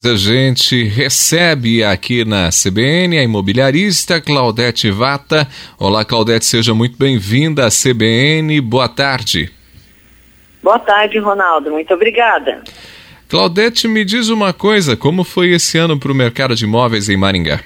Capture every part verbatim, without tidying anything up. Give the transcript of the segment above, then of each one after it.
a gente recebe aqui na C B N a imobiliarista Claudete Vata. Olá, Claudete, seja muito bem-vinda à C B N. Boa tarde. Boa tarde, Ronaldo. Muito obrigada. Claudete, me diz uma coisa, como foi esse ano para o mercado de imóveis em Maringá?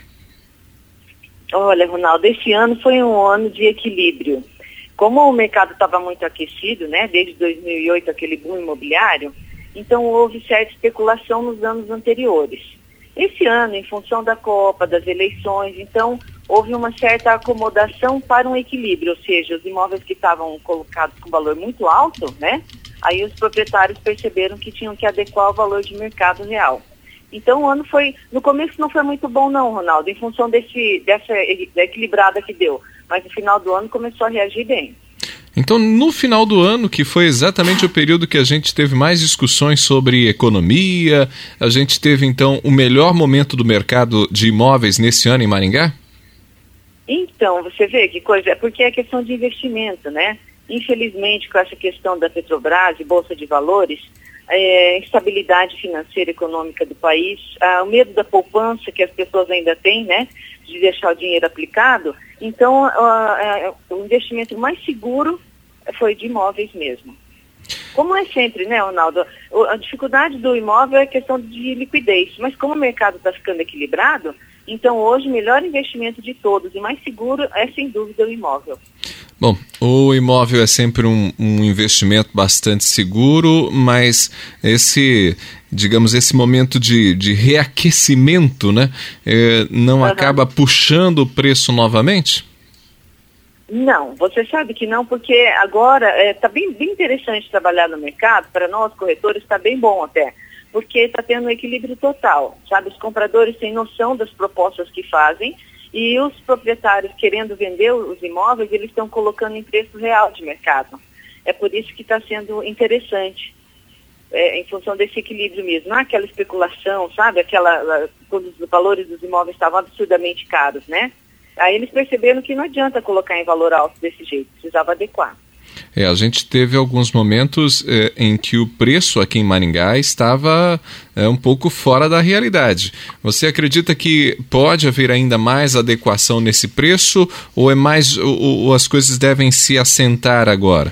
Olha, Ronaldo, esse ano foi um ano de equilíbrio. Como o mercado estava muito aquecido, né, desde dois mil e oito, aquele boom imobiliário, então houve certa especulação nos anos anteriores. Esse ano, em função da Copa, das eleições, então houve uma certa acomodação para um equilíbrio, ou seja, os imóveis que estavam colocados com valor muito alto, né, aí os proprietários perceberam que tinham que adequar o valor de mercado real. Então o ano foi, no começo não foi muito bom não, Ronaldo, em função desse, dessa equilibrada que deu, mas no final do ano começou a reagir bem. Então, no final do ano, que foi exatamente o período que a gente teve mais discussões sobre economia, a gente teve, então, o melhor momento do mercado de imóveis nesse ano em Maringá? Então, você vê que coisa, é porque é questão de investimento, né? Infelizmente, com essa questão da Petrobras e Bolsa de Valores, é, instabilidade financeira e econômica do país, ah, o medo da poupança que as pessoas ainda têm, né? De deixar o dinheiro aplicado, então uh, uh, o investimento mais seguro foi de imóveis mesmo. Como é sempre, né, Ronaldo? A dificuldade do imóvel é a questão de liquidez, mas como o mercado está ficando equilibrado, então hoje o melhor investimento de todos e mais seguro é sem dúvida o imóvel. Bom, o imóvel é sempre um, um investimento bastante seguro, mas esse, digamos, esse momento de, de reaquecimento, né, é, não uhum. acaba puxando o preço novamente? Não, você sabe que não, porque agora está é, bem, bem interessante trabalhar no mercado, para nós corretores está bem bom até, porque está tendo um equilíbrio total, sabe? Os compradores têm noção das propostas que fazem, e os proprietários querendo vender os imóveis, eles estão colocando em preço real de mercado. É por isso que está sendo interessante, é, em função desse equilíbrio mesmo. Não é aquela especulação, sabe? Aquela, quando os valores dos imóveis estavam absurdamente caros, né? Aí eles perceberam que não adianta colocar em valor alto desse jeito, precisava adequar. É, a gente teve alguns momentos é, em que o preço aqui em Maringá estava é, um pouco fora da realidade. Você acredita que pode haver ainda mais adequação nesse preço ou é mais ou, ou as coisas devem se assentar agora?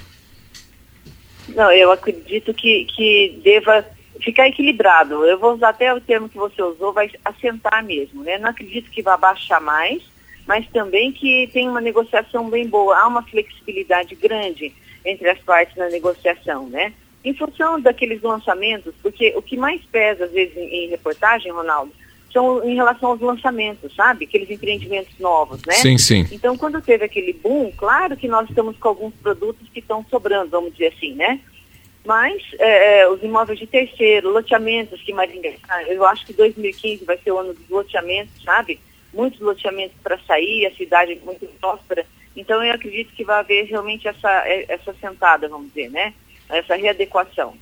Não, eu acredito que, que deva ficar equilibrado. Eu vou usar até o termo que você usou, vai assentar mesmo, né? Não acredito que vá baixar mais, mas também que tem uma negociação bem boa. Há uma flexibilidade grande entre as partes na negociação, né? Em função daqueles lançamentos, porque o que mais pesa, às vezes, em, em reportagem, Ronaldo, são em relação aos lançamentos, sabe? Aqueles empreendimentos novos, né? Sim, sim. Então, quando teve aquele boom, claro que nós estamos com alguns produtos que estão sobrando, vamos dizer assim, né? Mas é, os imóveis de terceiro, loteamentos que Maringá, eu acho que dois mil e quinze vai ser o ano dos loteamentos, sabe? Muitos loteamentos para sair, a cidade é muito próspera. Então, eu acredito que vai haver realmente essa, essa sentada, vamos dizer, né? Essa readequação.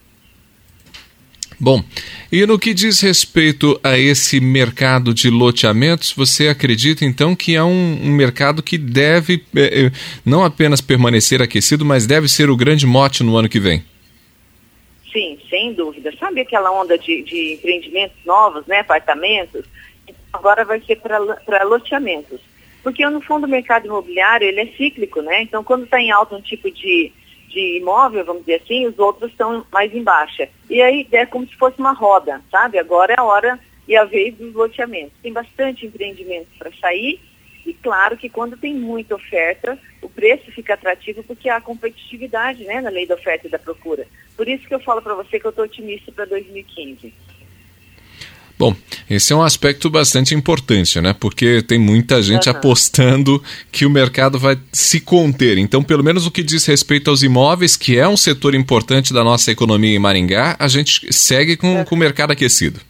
Bom, e no que diz respeito a esse mercado de loteamentos, você acredita, então, que é um, um mercado que deve é, não apenas permanecer aquecido, mas deve ser o grande mote no ano que vem? Sim, sem dúvida. Sabe aquela onda de, de empreendimentos novos, né? Apartamentos? Agora vai ser para loteamentos. Porque, no fundo, o mercado imobiliário, ele é cíclico, né? Então, quando está em alta um tipo de, de imóvel, vamos dizer assim, os outros estão mais em baixa. E aí é como se fosse uma roda, sabe? Agora é a hora e a vez dos loteamentos. Tem bastante empreendimento para sair e, claro, que quando tem muita oferta, o preço fica atrativo porque há competitividade, né, na lei da oferta e da procura. Por isso que eu falo para você que eu estou otimista para dois mil e quinze. Bom, esse é um aspecto bastante importante, né? Porque tem muita gente uhum. apostando que o mercado vai se conter. Então, pelo menos o que diz respeito aos imóveis, que é um setor importante da nossa economia em Maringá, a gente segue com, uhum. com o mercado aquecido.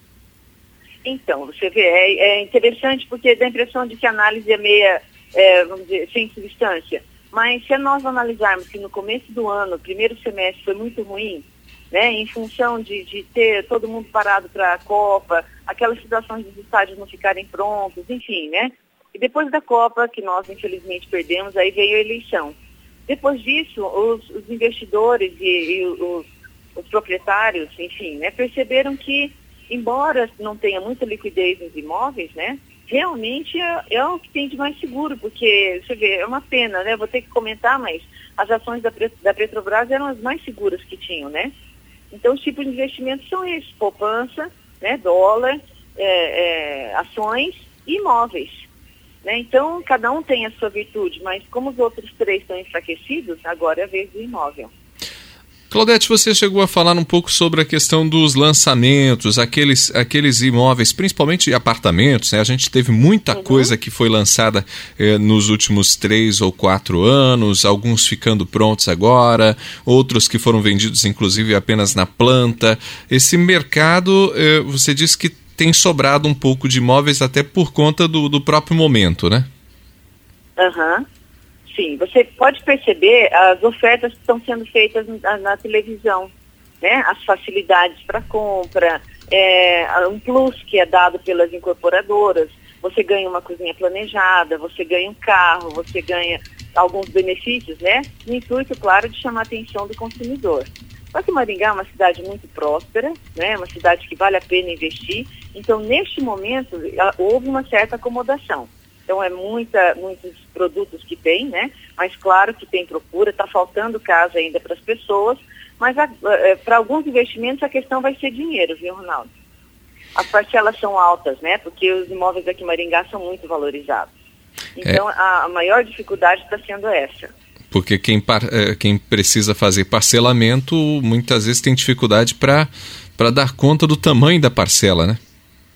Então, você vê, é, é interessante porque dá a impressão de que a análise é meia, é, vamos dizer, sem substância. Mas se nós analisarmos que no começo do ano, o primeiro semestre foi muito ruim, né, em função de, de ter todo mundo parado para a Copa, aquelas situações dos estádios não ficarem prontos, enfim, né? E depois da Copa, que nós infelizmente perdemos, aí veio a eleição. Depois disso, os, os investidores e, e os, os proprietários, enfim, né, perceberam que embora não tenha muita liquidez nos imóveis, né, realmente é, é o que tem de mais seguro, porque, você vê, é uma pena, né, vou ter que comentar, mas as ações da, da Petrobras eram as mais seguras que tinham, né? Então, os tipos de investimentos são esses, poupança, né, dólar, é, é, ações e imóveis. Né? Então, cada um tem a sua virtude, mas como os outros três estão enfraquecidos, agora é a vez do imóvel. Claudete, você chegou a falar um pouco sobre a questão dos lançamentos, aqueles, aqueles imóveis, principalmente apartamentos, né? A gente teve muita uhum. coisa que foi lançada eh, nos últimos três ou quatro anos, alguns ficando prontos agora, outros que foram vendidos inclusive apenas na planta. Esse mercado, eh, você disse que tem sobrado um pouco de imóveis até por conta do, do próprio momento, né? Aham. Uhum. Sim, você pode perceber as ofertas que estão sendo feitas na, na televisão, né? As facilidades para compra, é, um plus que é dado pelas incorporadoras, você ganha uma cozinha planejada, você ganha um carro, você ganha alguns benefícios, né? No intuito, claro, de chamar a atenção do consumidor. Só que Maringá é uma cidade muito próspera, né? Uma cidade que vale a pena investir, então neste momento houve uma certa acomodação. Então é muita, muitos produtos que tem, né? Mas claro que tem procura, está faltando casa ainda para as pessoas, mas para alguns investimentos a questão vai ser dinheiro, viu, Ronaldo? As parcelas são altas, né? Porque os imóveis aqui em Maringá são muito valorizados. Então é. a, a maior dificuldade está sendo essa. Porque quem, quem precisa fazer parcelamento muitas vezes tem dificuldade para para dar conta do tamanho da parcela, né?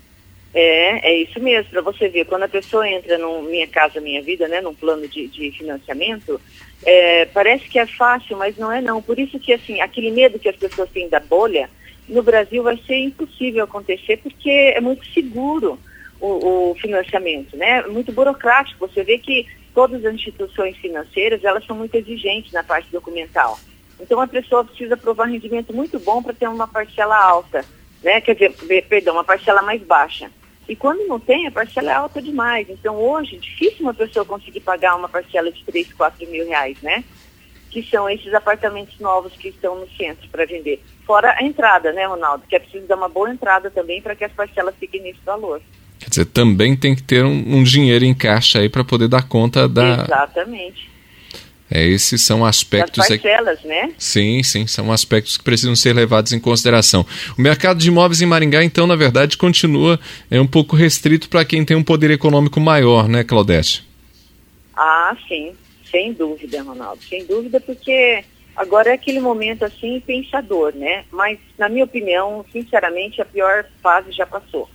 É, é isso mesmo, para você ver, quando a pessoa entra no Minha Casa Minha Vida, né, num plano de, de financiamento, é, parece que é fácil, mas não é não. Por isso que, assim, aquele medo que as pessoas têm da bolha, no Brasil vai ser impossível acontecer, porque é muito seguro o, o financiamento, né, muito burocrático. Você vê que todas as instituições financeiras, elas são muito exigentes na parte documental. Então, a pessoa precisa provar um rendimento muito bom para ter uma parcela alta, né, quer dizer, perdão, uma parcela mais baixa. E quando não tem, a parcela é alta demais. Então, hoje, é difícil uma pessoa conseguir pagar uma parcela de três, quatro mil reais, né? Que são esses apartamentos novos que estão no centro para vender. Fora a entrada, né, Ronaldo? Que é preciso dar uma boa entrada também para que as parcelas fiquem nesse valor. Quer dizer, também tem que ter um, um dinheiro em caixa aí para poder dar conta da... Exatamente. É, esses são aspectos... As parcelas, né? Sim, sim, são aspectos que precisam ser levados em consideração. O mercado de imóveis em Maringá, então, na verdade, continua é, um pouco restrito para quem tem um poder econômico maior, né, Claudete? Ah, sim, sem dúvida, Ronaldo, sem dúvida, porque agora é aquele momento, assim, pensador, né? Mas, na minha opinião, sinceramente, a pior fase já passou.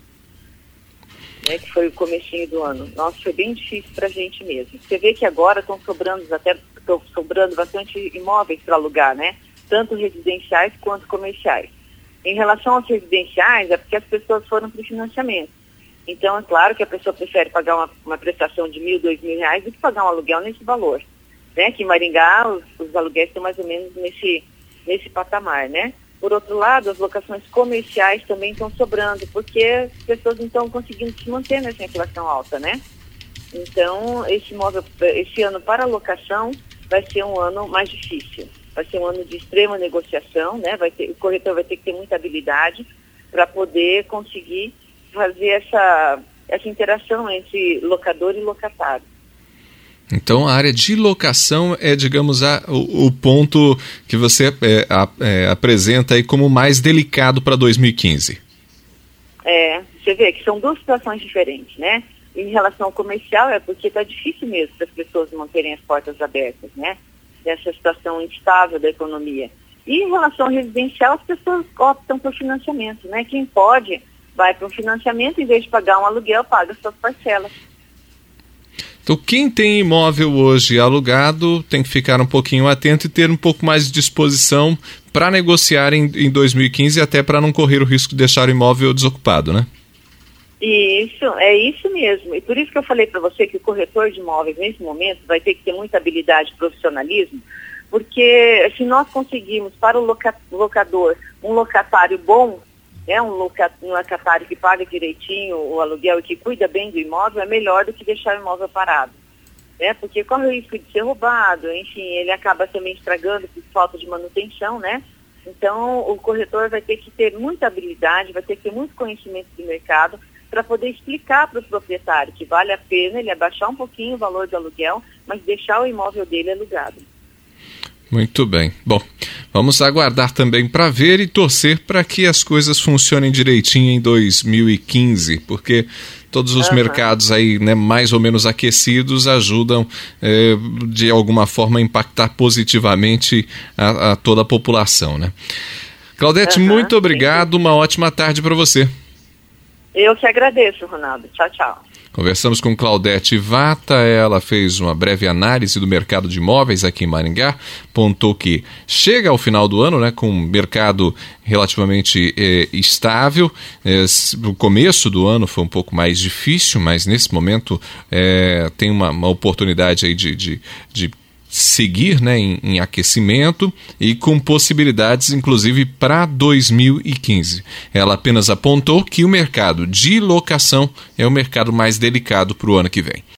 Né, que foi o comecinho do ano. Nossa, foi bem difícil para a gente mesmo. Você vê que agora estão sobrando até estão sobrando bastante imóveis para alugar, né? Tanto residenciais quanto comerciais. Em relação aos residenciais, é porque as pessoas foram para o financiamento. Então, é claro que a pessoa prefere pagar uma, uma prestação de mil, dois mil reais do que pagar um aluguel nesse valor. Né? Aqui em Maringá, os, os aluguéis estão mais ou menos nesse, nesse patamar, né? Por outro lado, as locações comerciais também estão sobrando, porque as pessoas não estão conseguindo se manter nessa inflação alta, né? Então, esse, imóvel, esse ano para locação vai ser um ano mais difícil. Vai ser um ano de extrema negociação, né? Vai ter, o corretor vai ter que ter muita habilidade para poder conseguir fazer essa, essa interação entre locador e locatário. Então, a área de locação é, digamos, a, o, o ponto que você é, a, é, apresenta aí como mais delicado para dois mil e quinze. É, você vê que são duas situações diferentes, né? Em relação ao comercial, é porque está difícil mesmo para as pessoas manterem as portas abertas, né? Nessa situação instável da economia. E em relação ao residencial, as pessoas optam por financiamento, né? Quem pode vai para um financiamento, em vez de pagar um aluguel, paga suas parcelas. Então, quem tem imóvel hoje alugado tem que ficar um pouquinho atento e ter um pouco mais de disposição para negociar em, em dois mil e quinze, até para não correr o risco de deixar o imóvel desocupado, né? Isso, é isso mesmo. E por isso que eu falei para você que o corretor de imóveis, nesse momento, vai ter que ter muita habilidade e profissionalismo, porque se nós conseguirmos para o loca- locador um locatário bom, né, um, loca- um locatário que paga direitinho o aluguel e que cuida bem do imóvel, é melhor do que deixar o imóvel parado. Né, porque corre o risco de ser roubado, enfim, ele acaba também estragando por falta de manutenção, né? Então, o corretor vai ter que ter muita habilidade, vai ter que ter muito conhecimento do mercado para poder explicar para o proprietário que vale a pena ele abaixar um pouquinho o valor do aluguel, mas deixar o imóvel dele alugado. Muito bem. Bom, vamos aguardar também para ver e torcer para que as coisas funcionem direitinho em dois mil e quinze, porque todos os uhum. mercados aí, né, mais ou menos aquecidos ajudam eh, de alguma forma a impactar positivamente a, a toda a população, né? Claudete, uhum. muito obrigado, uma ótima tarde para você. Eu que agradeço, Ronaldo. Tchau, tchau. Conversamos com Claudete Vata, ela fez uma breve análise do mercado de imóveis aqui em Maringá, apontou que chega ao final do ano, né, com um mercado relativamente eh, estável. Eh, o começo do ano foi um pouco mais difícil, mas nesse momento eh, tem uma, uma oportunidade aí de, de, de seguir, né, em, em aquecimento e com possibilidades inclusive para dois mil e quinze. Ela apenas apontou que o mercado de locação é o mercado mais delicado para o ano que vem.